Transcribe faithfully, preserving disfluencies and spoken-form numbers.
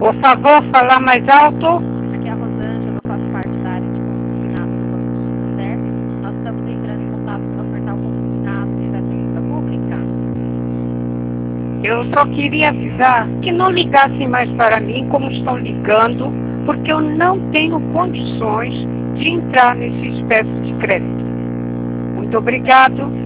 Por favor, falar mais alto. Aqui é a Rosângela, eu faço parte da área de consignado do Banco Santander. Nós estamos entrando em contato para ofertar o consignado de receita pública. Eu só queria avisar que não ligassem mais para mim como estão ligando, porque eu não tenho condições de entrar nesse espécie de crédito. Muito obrigado.